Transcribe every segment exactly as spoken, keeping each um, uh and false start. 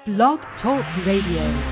Blog Talk Radio.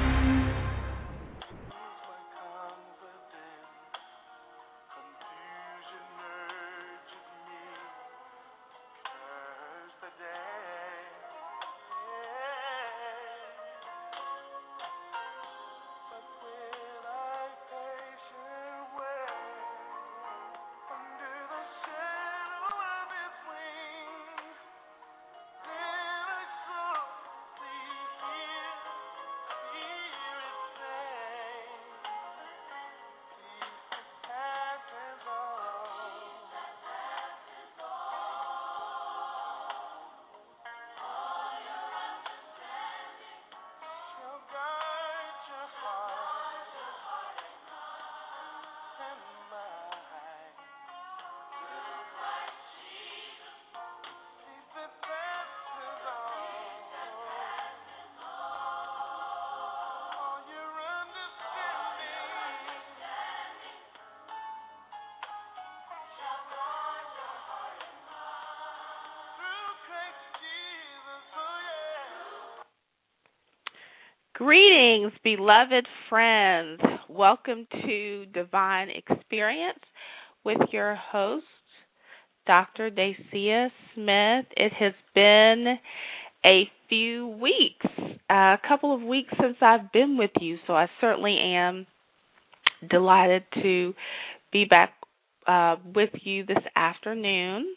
Greetings, beloved friends. Welcome to Divine Experience with your host, Doctor Dacia Smith. It has been a few weeks, a couple of weeks since I've been with you, so I certainly am delighted to be back uh, with you this afternoon.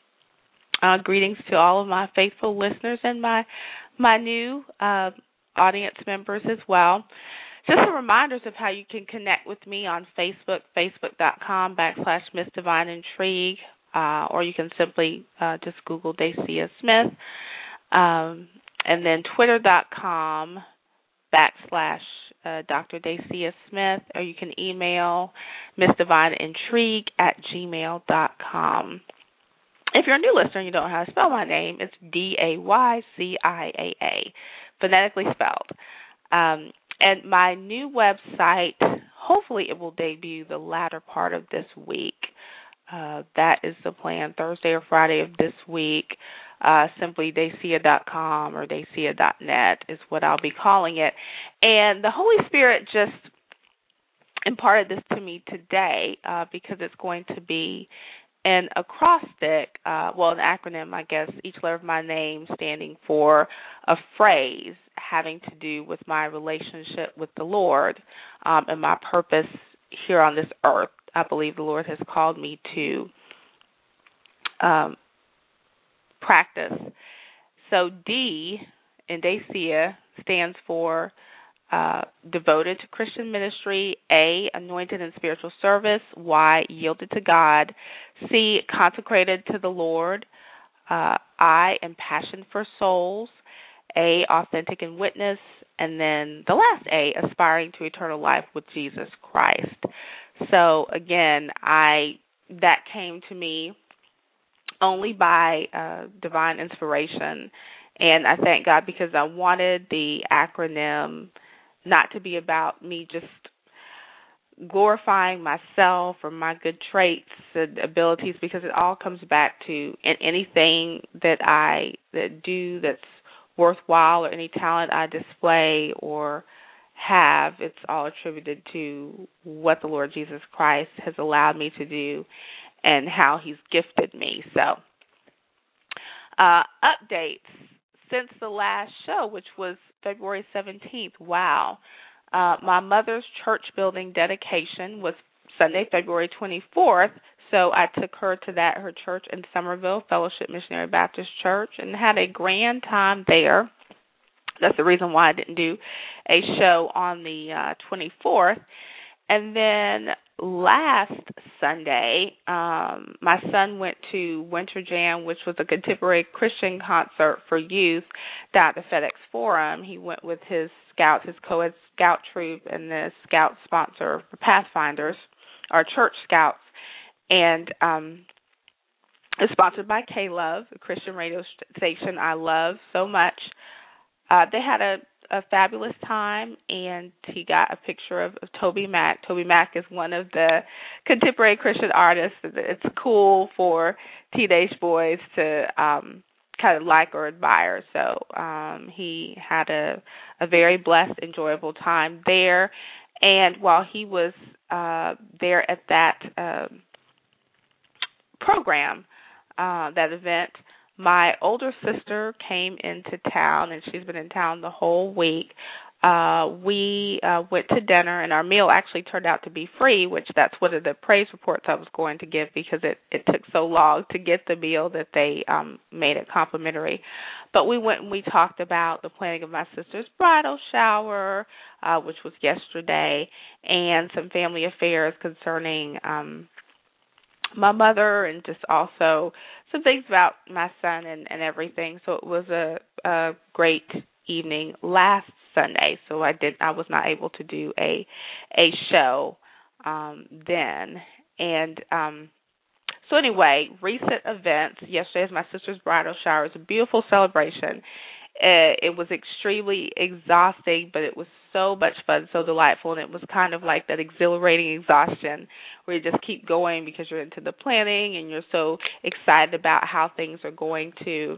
Uh, greetings to all of my faithful listeners and my my new uh audience members as well. Just some reminders of how you can connect with me on Facebook, facebook.com backslash Miss Divine Intrigue, uh, or you can simply uh, just Google Dacia Smith, um, and then twitter.com backslash uh, Doctor Dacia Smith, or you can email Miss Divine Intrigue at gmail dot com. If you're a new listener and you don't know how to spell my name, it's D A Y C I A A. Phonetically spelled. Um, and my new website, hopefully it will debut the latter part of this week. Uh, that is the plan, Thursday or Friday of this week. Uh, simply dacia dot com or dacia dot net is what I'll be calling it. And the Holy Spirit just imparted this to me today uh, because it's going to be an acrostic, uh, well, an acronym, I guess, each letter of my name standing for a phrase having to do with my relationship with the Lord um, and my purpose here on this earth. I believe the Lord has called me to um, practice. So D in Dacia stands for Uh, devoted to Christian ministry, A, anointed in spiritual service, Y, yielded to God, C, consecrated to the Lord, uh, I, impassioned for souls, A, authentic in witness, and then the last A, aspiring to eternal life with Jesus Christ. So again, I that came to me only by uh, divine inspiration, and I thank God because I wanted the acronym not to be about me just glorifying myself or my good traits and abilities, because it all comes back to in anything that I that do that's worthwhile, or any talent I display or have, it's all attributed to what the Lord Jesus Christ has allowed me to do and how he's gifted me. So, uh, updates since the last show, which was February seventeenth. Wow. Uh, my mother's church building dedication was Sunday, February twenty-fourth, so I took her to that, her church in Somerville, Fellowship Missionary Baptist Church, and had a grand time there. That's the reason why I didn't do a show on the uh, twenty-fourth. And then last Sunday, um, my son went to Winter Jam, which was a contemporary Christian concert for youth down at the FedEx Forum. He went with his scouts, his co-ed scout troop, and the scout sponsor for Pathfinders, our church scouts. And um, it's sponsored by K-Love, a Christian radio station I love so much. Uh, they had a a fabulous time, and he got a picture of, of Toby Mac. Toby Mac is one of the contemporary Christian artists. It's cool for teenage boys to um, kind of like or admire. So um, he had a, a very blessed, enjoyable time there. And while he was uh, there at that uh, program, uh, that event, my older sister came into town, and she's been in town the whole week. Uh, we uh, went to dinner, and our meal actually turned out to be free, which that's one of the praise reports I was going to give, because it, it took so long to get the meal that they um, made it complimentary. But we went and we talked about the planning of my sister's bridal shower, uh, which was yesterday, and some family affairs concerning um, my mother, and just also some things about my son and, and everything. So it was a, a great evening last Sunday. So I did I was not able to do a a show um, then. And um, so anyway, recent events. Yesterday is my sister's bridal shower. It was a beautiful celebration. Uh, it was extremely exhausting, but it was so much fun, so delightful, and it was kind of like that exhilarating exhaustion where you just keep going because you're into the planning and you're so excited about how things are going to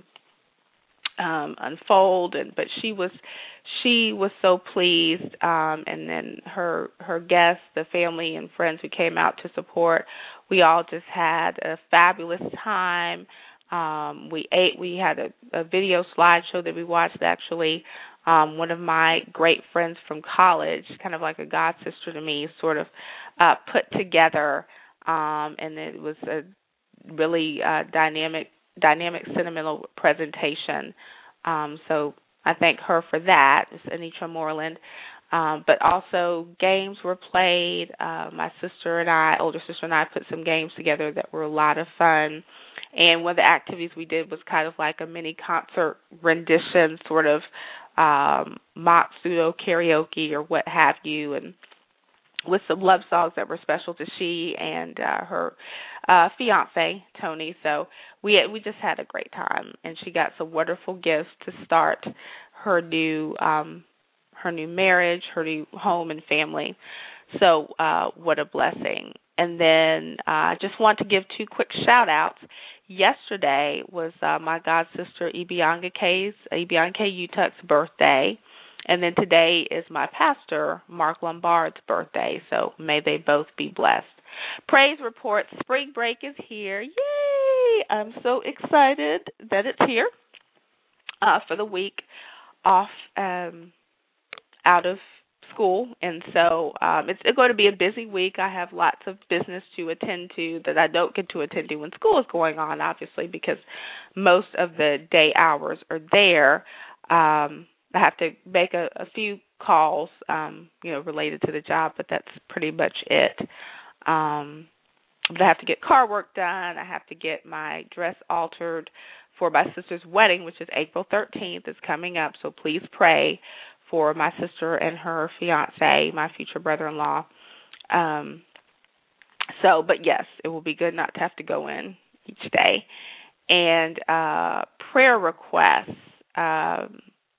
um, unfold. And but she was she was so pleased, um, and then her her guests, the family and friends who came out to support, we all just had a fabulous time. Um, we ate. We had a, a video slideshow that we watched. Actually, um, one of my great friends from college, kind of like a god sister to me, sort of uh, put together, um, and it was a really uh, dynamic, dynamic, sentimental presentation. Um, so I thank her for that. It's Anitra Moreland. Um, but also games were played. Uh, my sister and I, older sister and I, put some games together that were a lot of fun. And one of the activities we did was kind of like a mini concert rendition, sort of um, mock pseudo karaoke or what have you, and with some love songs that were special to she and uh, her uh, fiance Tony. So we we just had a great time, and she got some wonderful gifts to start her new um, her new marriage, her new home and family. So uh, what a blessing. And then I uh, just want to give two quick shout-outs. Yesterday was uh, my god sister Ibiangake's, Ibianke Utuk's birthday. And then today is my pastor, Mark Lombard's birthday. So may they both be blessed. Praise report, spring break is here. Yay! I'm so excited that it's here uh, for the week off um, out of school, and so um, it's going to be a busy week. I have lots of business to attend to that I don't get to attend to when school is going on, obviously, because most of the day hours are there. Um, I have to make a, a few calls, um, you know, related to the job, but that's pretty much it. Um, but I have to get car work done. I have to get my dress altered for my sister's wedding, which is April thirteenth. It's coming up, so please pray for my sister and her fiance, my future brother-in-law. Um, so, but yes, it will be good not to have to go in each day. And uh, prayer requests. Um,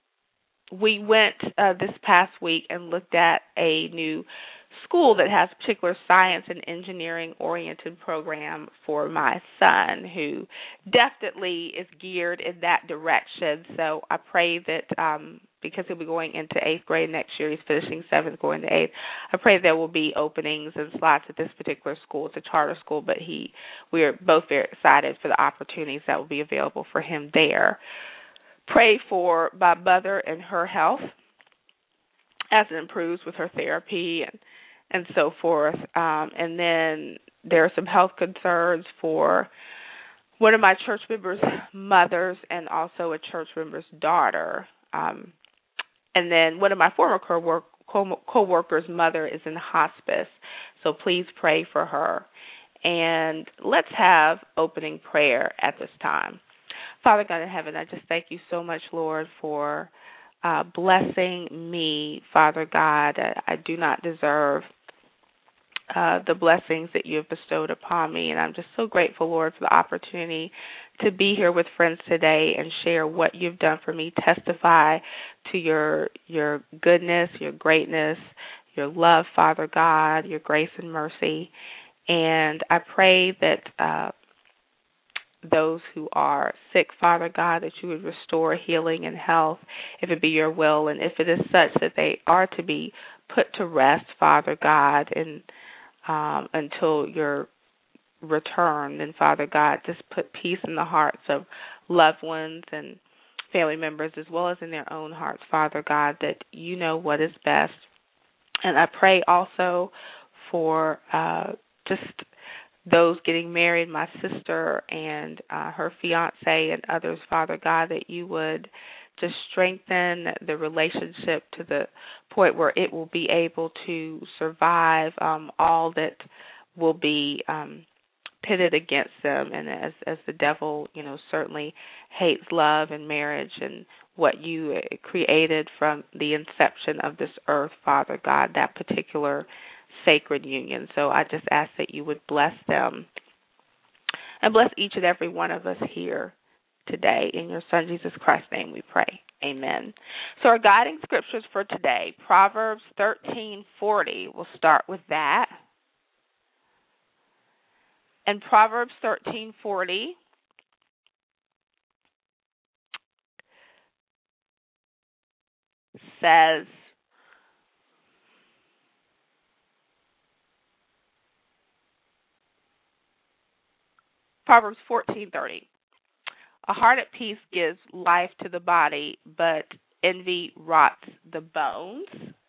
we went uh, this past week and looked at a new school that has a particular science and engineering-oriented program for my son, who definitely is geared in that direction. So I pray that um, because he'll be going into eighth grade next year, he's finishing seventh, going to eighth, I pray there will be openings and slots at this particular school. It's a charter school, but he, we are both very excited for the opportunities that will be available for him there. Pray for my mother and her health as it improves with her therapy and and so forth. Um, and then there are some health concerns for one of my church members' mothers and also a church member's daughter. Um, and then one of my former co-work, co- co-workers' mother is in hospice, so please pray for her. And let's have opening prayer at this time. Father God in heaven, I just thank you so much, Lord, for uh, blessing me, Father God. I, I do not deserve uh, the blessings that you have bestowed upon me, and I'm just so grateful, Lord, for the opportunity to be here with friends today and share what you've done for me, testify to your your goodness, your greatness, your love, Father God, your grace and mercy. And I pray that uh, those who are sick, Father God, that you would restore healing and health, if it be your will, and if it is such that they are to be put to rest, Father God, and um, until your return, then Father God, just put peace in the hearts of loved ones and family members, as well as in their own hearts, Father God, that you know what is best. And I pray also for uh, just those getting married, my sister and uh, her fiance and others, Father God, that you would just strengthen the relationship to the point where it will be able to survive um, all that will be um, pitted against them. And as as the devil, you know, certainly hates love and marriage and what you created from the inception of this earth, Father God, that particular sacred union. So I just ask that you would bless them and bless each and every one of us here today. In your Son, Jesus Christ's name we pray. Amen. So our guiding scriptures for today, Proverbs thirteen forty. We'll start with that. And Proverbs thirteen forty says, Proverbs fourteen thirty. A heart at peace gives life to the body, but envy rots the bones.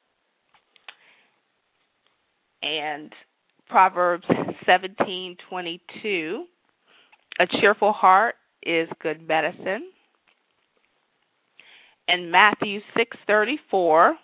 And Proverbs seventeen twenty-two. A cheerful heart is good medicine. And Matthew six thirty-four.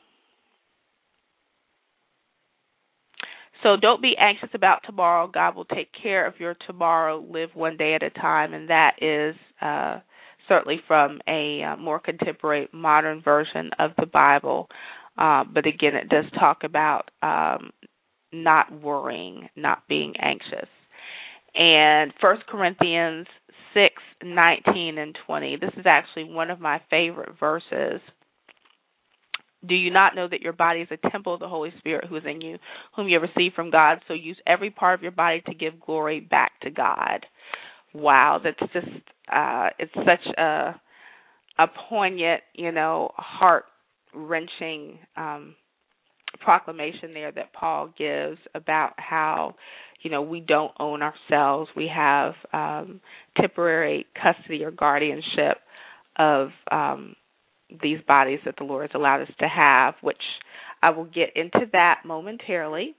So don't be anxious about tomorrow. God will take care of your tomorrow. Live one day at a time. And that is uh, certainly from a uh, more contemporary, modern version of the Bible. Uh, but again, it does talk about um, not worrying, not being anxious. And First Corinthians six nineteen and twenty. This is actually one of my favorite verses. Do you not know that your body is a temple of the Holy Spirit who is in you, whom you have received from God? So use every part of your body to give glory back to God. Wow, that's just, uh, it's such a, a poignant, you know, heart-wrenching um, proclamation there that Paul gives about how, you know, we don't own ourselves. We have um, temporary custody or guardianship of um these bodies that the Lord has allowed us to have, which I will get into that momentarily.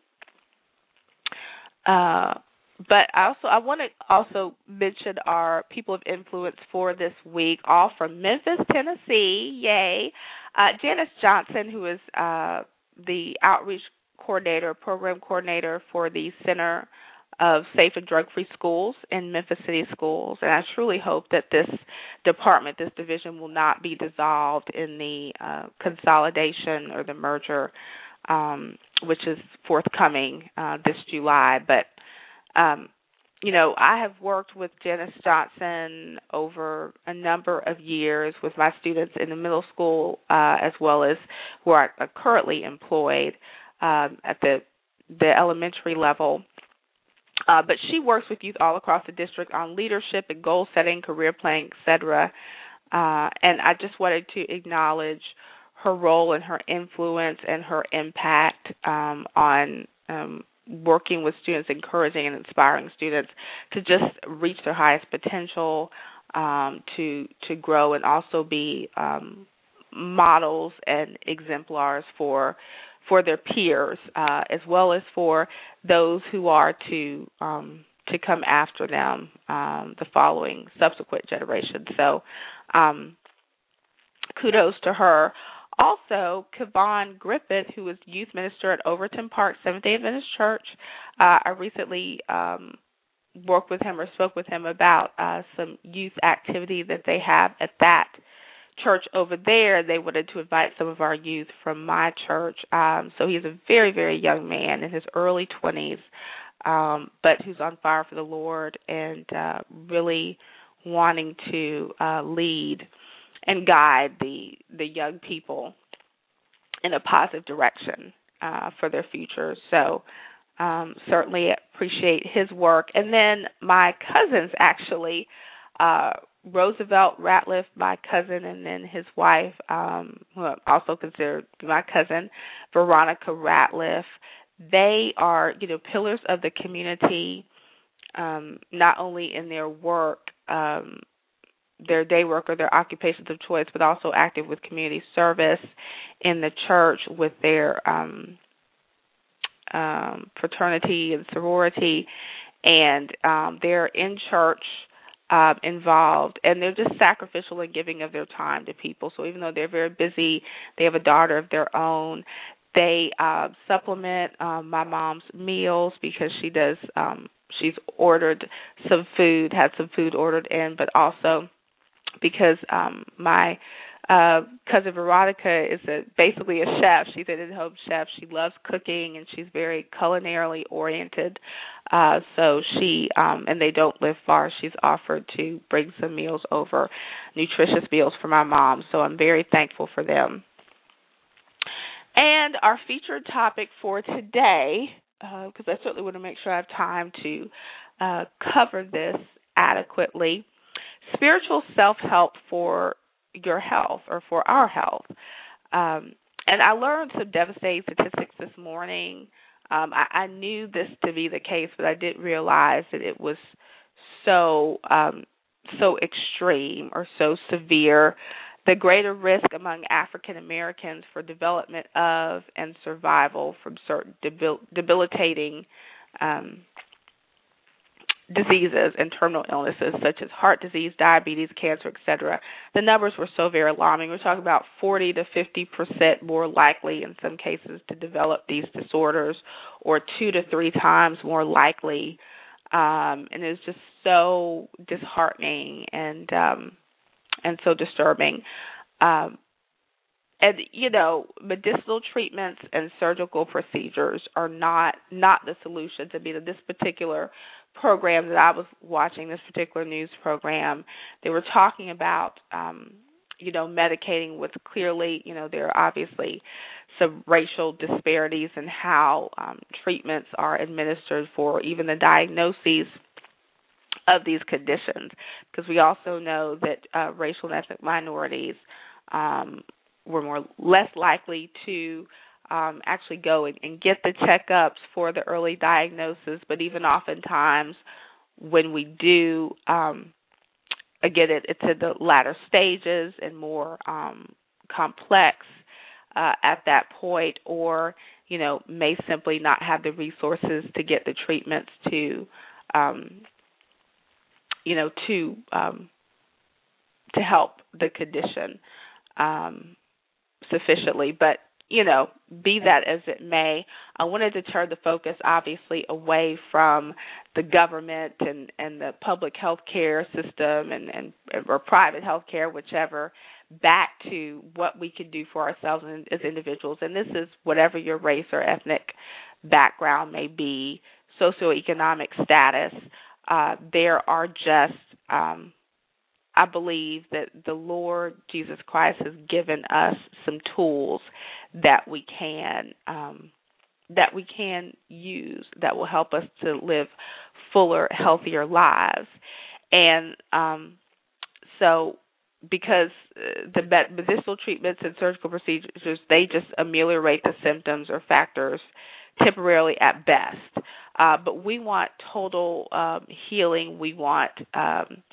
Uh, but I also I want to also mention our people of influence for this week, all from Memphis, Tennessee. Yay! Uh, Janice Johnson, who is uh, the outreach coordinator, program coordinator for the Center of Safe and Drug-Free Schools in Memphis City Schools. And I truly hope that this department, this division, will not be dissolved in the uh, consolidation or the merger, um, which is forthcoming uh, this July. But, um, you know, I have worked with Janice Johnson over a number of years with my students in the middle school uh, as well as who are currently employed um, at the the elementary level. Uh, but she works with youth all across the district on leadership and goal setting, career planning, et cetera. Uh, and I just wanted to acknowledge her role and her influence and her impact um, on um, working with students, encouraging and inspiring students to just reach their highest potential, um, to to grow and also be um, models and exemplars for for their peers, uh, as well as for those who are to um, to come after them, um, the following subsequent generations. So um, kudos to her. Also, Kevon Griffith, who is youth minister at Overton Park Seventh-day Adventist Church. Uh, I recently um, worked with him or spoke with him about uh, some youth activity that they have at that church over there. They wanted to invite some of our youth from my church. Um, so he's a very, very young man in his early twenties, um, but who's on fire for the Lord and uh, really wanting to uh, lead and guide the the young people in a positive direction uh, for their future. So um, certainly appreciate his work. And then my cousins actually uh, Roosevelt Ratliff, my cousin, and then his wife, um, who I also consider my cousin, Veronica Ratliff. They are, you know, pillars of the community, um, not only in their work, um, their day work or their occupations of choice, but also active with community service in the church with their um, um, fraternity and sorority, and um, they're in church uh, involved, and they're just sacrificial in giving of their time to people. So even though they're very busy, they have a daughter of their own. They uh, supplement um, my mom's meals because she does. Um, she's ordered some food, had some food ordered in, but also because um, my uh, cousin Veronica is a, basically a chef. She's an in-home chef. She loves cooking, and she's very culinarily oriented. Uh, so she, um, and they don't live far, she's offered to bring some meals over, nutritious meals for my mom. So I'm very thankful for them. And our featured topic for today, because uh, I certainly want to make sure I have time to uh, cover this adequately, spiritual self-help for your health or for our health. Um, and I learned some devastating statistics this morning. Um, I, I knew this to be the case, but I didn't realize that it was so um, so extreme or so severe. The greater risk among African Americans for development of and survival from certain debil- debilitating um, diseases and terminal illnesses such as heart disease, diabetes, cancer, et cetera. The numbers were so very alarming. We're talking about forty to fifty percent more likely in some cases to develop these disorders, or two to three times more likely. Um, and it's just so disheartening and um, and so disturbing. Um, and, you know, medicinal treatments and surgical procedures are not, not the solution to me. This particular program that I was watching, this particular news program, they were talking about, um, you know, medicating with clearly, you know, there are obviously some racial disparities in how um, treatments are administered for even the diagnoses of these conditions, because we also know that uh, racial and ethnic minorities um, were more less likely to um, actually go and, and get the checkups for the early diagnosis, but even oftentimes when we do um, get it, it's in the latter stages and more um, complex uh, at that point, or, you know, may simply not have the resources to get the treatments to um, you know, to um, to help the condition um, sufficiently. But, you know, be that as it may, I wanted to turn the focus, obviously, away from the government and, and the public health care system and, and or private health care, whichever, back to what we can do for ourselves as individuals. And this is whatever your race or ethnic background may be, socioeconomic status. Uh, there are just, um, I believe that the Lord Jesus Christ has given us some tools that we can um, that we can use that will help us to live fuller, healthier lives. And um, so, because the medicinal treatments and surgical procedures, they just ameliorate the symptoms or factors temporarily at best. Uh, but we want total um, healing. We want um,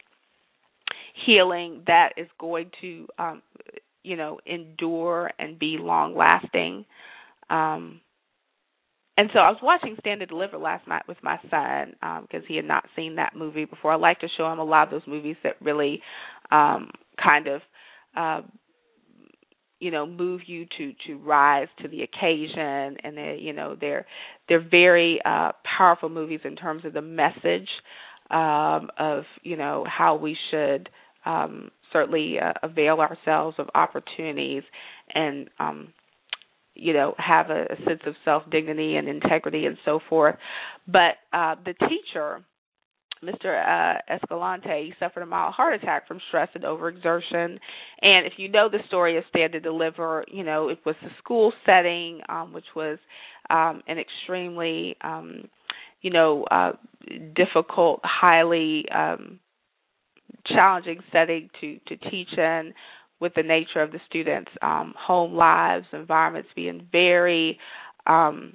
healing that is going to, um, you know, endure and be long-lasting. Um, and so I was watching Stand and Deliver last night with my son because um, he had not seen that movie before. I like to show him a lot of those movies that really um, kind of uh, you know, move you to, to rise to the occasion, and they, you know, they're they're very uh, powerful movies in terms of the message um, of, you know, how we should um, certainly uh, avail ourselves of opportunities and um, you know, have a, a sense of self-dignity and integrity and so forth. But uh, the teacher, Mister Uh, Escalante, he suffered a mild heart attack from stress and overexertion. And if you know the story of Stand and Deliver, you know, it was a school setting, um, which was um, an extremely, um, you know, uh, difficult, highly um, challenging setting to, to teach in, with the nature of the students' um, home lives, environments being very, um,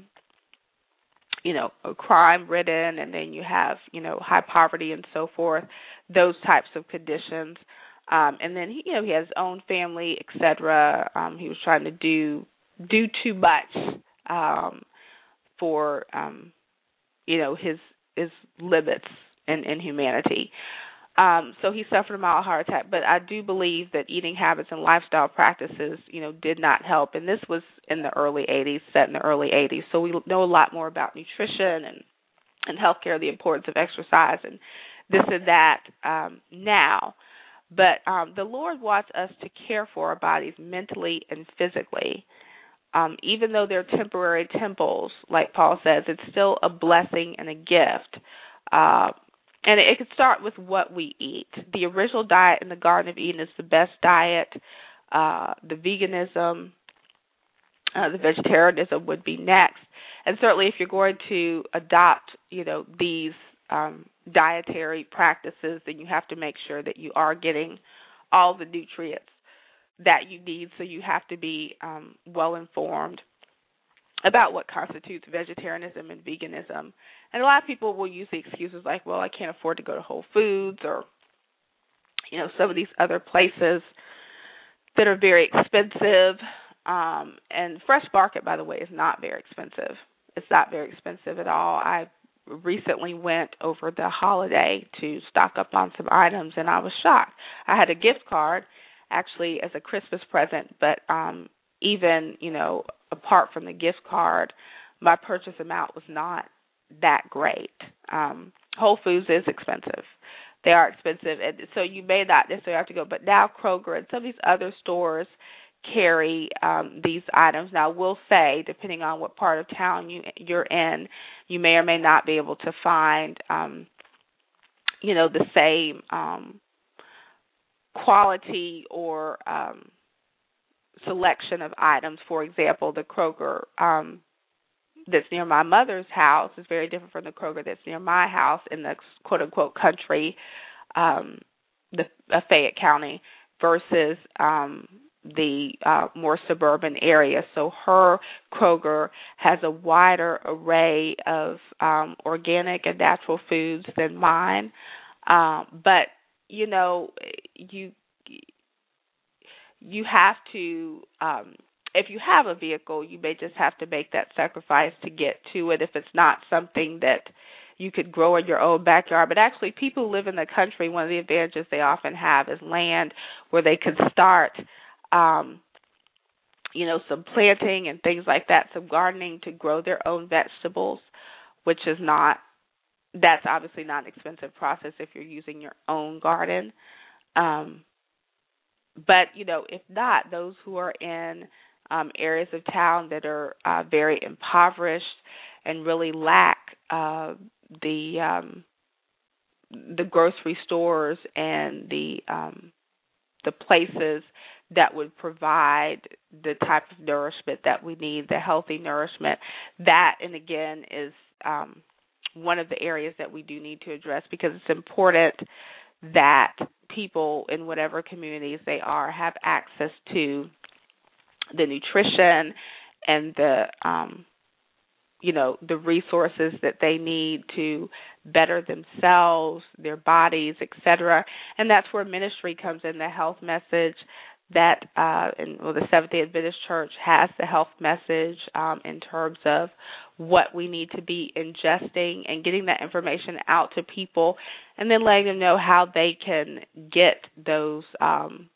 you know, crime-ridden, and then you have, you know, high poverty and so forth, those types of conditions. Um, and then, he, you know, he has his own family, et cetera. Um, he was trying to do do too much um, for, um, you know, his his limits in, in humanity. Um, so he suffered a mild heart attack. But I do believe that eating habits and lifestyle practices, you know, did not help. And this was in the early eighties, set in the early eighties. So we know a lot more about nutrition and, and healthcare, the importance of exercise and this and that um, now. But um, the Lord wants us to care for our bodies mentally and physically. Um, even though they're temporary temples, like Paul says, it's still a blessing and a gift. Uh, and it, it could start with what we eat. The original diet in the Garden of Eden is the best diet. Uh, the veganism, uh, the vegetarianism would be next. And certainly if you're going to adopt, you know, these um, dietary practices, then you have to make sure that you are getting all the nutrients that you need. So you have to be um, well informed about what constitutes vegetarianism and veganism. And a lot of people will use the excuses like, well, I can't afford to go to Whole Foods or, you know, some of these other places that are very expensive. Um, and Fresh Market, by the way, is not very expensive. It's not very expensive at all. I recently went over the holiday to stock up on some items, and I was shocked. I had a gift card, actually, as a Christmas present, but um, even, you know, apart from the gift card, my purchase amount was not that great. Um, Whole Foods is expensive. They are expensive, and so you may not necessarily have to go, but now Kroger and some of these other stores carry um, these items. Now, I will say, depending on what part of town you, you're in, you may or may not be able to find, um, you know, the same um, quality or um, selection of items. For example, the Kroger um, that's near my mother's house is very different from the Kroger that's near my house in the quote-unquote country, um, the uh, Fayette County, versus um, the uh, more suburban area. So her Kroger has a wider array of um, organic and natural foods than mine. Um, but, you know, you you have to, um, if you have a vehicle, you may just have to make that sacrifice to get to it if it's not something that you could grow in your own backyard. But actually, people who live in the country, one of the advantages they often have is land where they can start Um, you know, some planting and things like that, some gardening to grow their own vegetables, which is not, that's obviously not an expensive process if you're using your own garden. Um, but, you know, if not, those who are in um, areas of town that are uh, very impoverished and really lack uh, the um, the grocery stores and the um, the places that would provide the type of nourishment that we need, the healthy nourishment. That, and again, is um, one of the areas that we do need to address, because it's important that people in whatever communities they are have access to the nutrition and the, um, you know, the resources that they need to better themselves, their bodies, et cetera. And that's where ministry comes in, the health message. That uh, and well, the Seventh-day Adventist Church has the health message um, in terms of what we need to be ingesting and getting that information out to people, and then letting them know how they can get those um,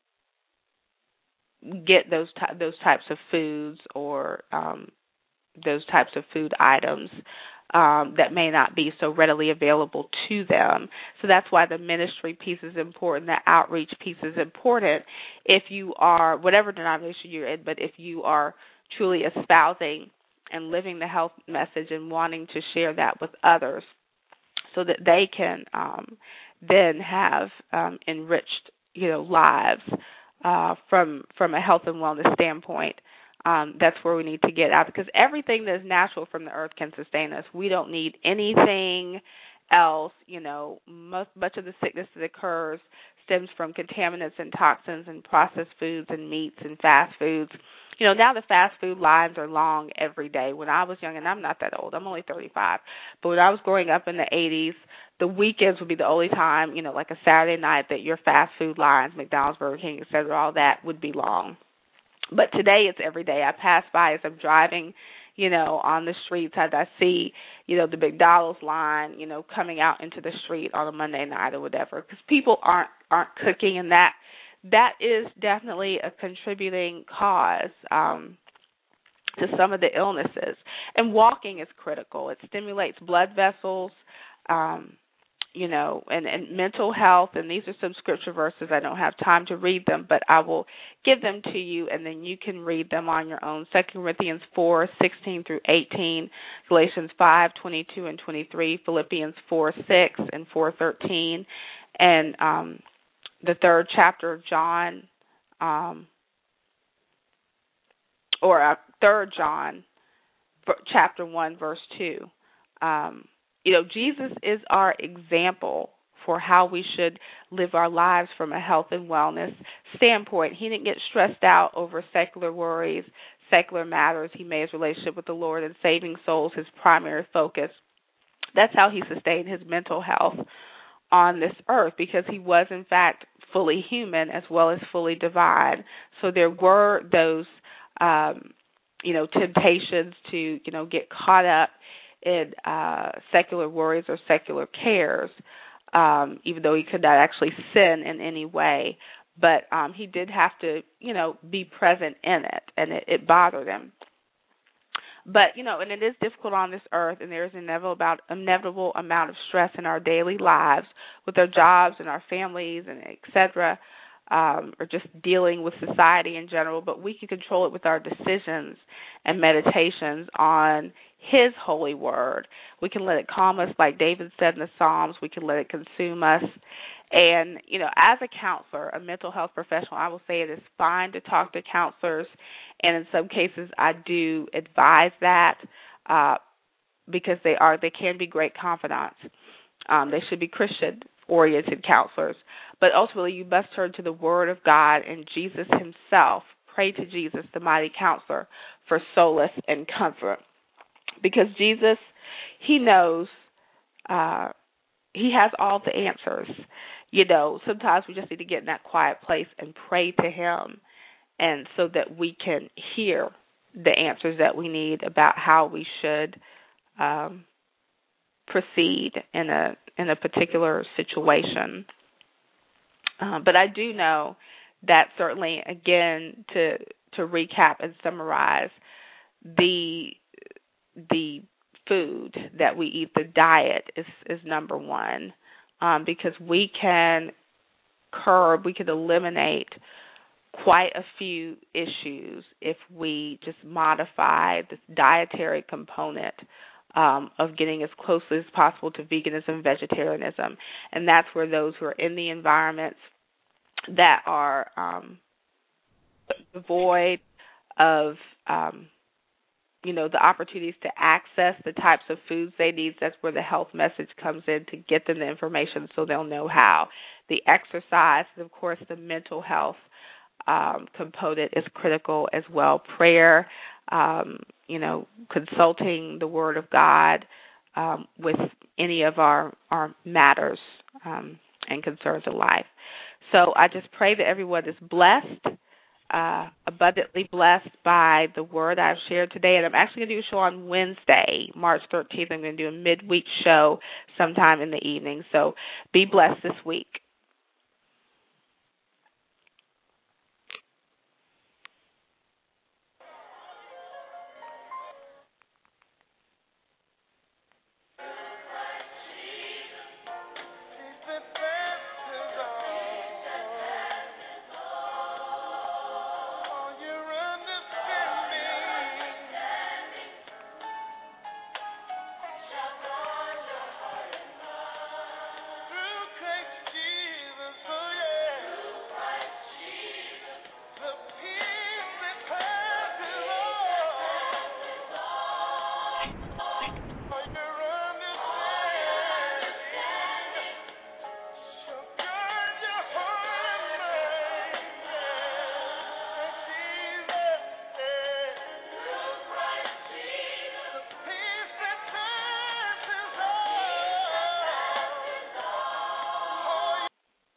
get those ty- those types of foods or um, those types of food items Um, that may not be so readily available to them. So that's why the ministry piece is important, the outreach piece is important. If you are, whatever denomination you're in, but if you are truly espousing and living the health message and wanting to share that with others so that they can um, then have um, enriched, you know, lives uh, from from a health and wellness standpoint, Um, that's where we need to get out, because everything that is natural from the earth can sustain us. We don't need anything else, you know, most, much of the sickness that occurs stems from contaminants and toxins and processed foods and meats and fast foods. You know, now the fast food lines are long every day. When I was young, and I'm not that old, I'm only thirty-five, but when I was growing up in the eighties, the weekends would be the only time, you know, like a Saturday night, that your fast food lines, McDonald's, Burger King, et cetera, all that would be long. But today it's every day. I pass by as I'm driving, you know, on the streets, as I see, you know, the McDonald's line, you know, coming out into the street on a Monday night or whatever, because people aren't aren't cooking, and that that is definitely a contributing cause um, to some of the illnesses. And walking is critical. It stimulates blood vessels, um, you know, and, and mental health. And these are some scripture verses. I don't have time to read them, but I will give them to you, and then you can read them on your own. Second Corinthians four, sixteen through eighteen, Galatians five, twenty-two and twenty-three, Philippians four, six and four, thirteen, and um, the third chapter of John, um, or uh, third John, chapter one, verse two. Um, you know, Jesus is our example for how we should live our lives from a health and wellness standpoint. He didn't get stressed out over secular worries, secular matters. He made his relationship with the Lord and saving souls his primary focus. That's how he sustained his mental health on this earth, because he was, in fact, fully human as well as fully divine. So there were those, um, you know, temptations to, you know, get caught up in uh, secular worries or secular cares, um, even though he could not actually sin in any way. But um, he did have to, you know, be present in it, and it, it bothered him. But, you know, and it is difficult on this earth, and there is an inevitable, about, inevitable amount of stress in our daily lives with our jobs and our families and et cetera, um, or just dealing with society in general. But we can control it with our decisions and meditations on his holy word. We can let it calm us, like David said in the Psalms. We can let it consume us. And, you know, as a counselor, a mental health professional, I will say it is fine to talk to counselors, and in some cases I do advise that uh, because they are they can be great confidants. Um, they should be Christian-oriented counselors. But ultimately you must turn to the Word of God and Jesus himself. Pray to Jesus, the mighty counselor, for solace and comfort. Because Jesus, he knows, uh, he has all the answers. You know, sometimes we just need to get in that quiet place and pray to him, and so that we can hear the answers that we need about how we should um, proceed in a in a particular situation. Uh, but I do know that certainly, again, to to recap and summarize, the the food that we eat, the diet, is, is number one, um, because we can curb, we can eliminate quite a few issues if we just modify this dietary component um, of getting as closely as possible to veganism and vegetarianism. And that's where those who are in the environments that are um, devoid of um, you know, the opportunities to access the types of foods they need, that's where the health message comes in, to get them the information so they'll know how. The exercise, and of course, the mental health um, component is critical as well. Prayer, um, you know, consulting the Word of God um, with any of our, our matters um, and concerns in life. So I just pray that everyone is blessed, Uh, abundantly blessed by the word I've shared today. And I'm actually going to do a show on Wednesday, March thirteenth. I'm going to do a midweek show sometime in the evening. So be blessed this week.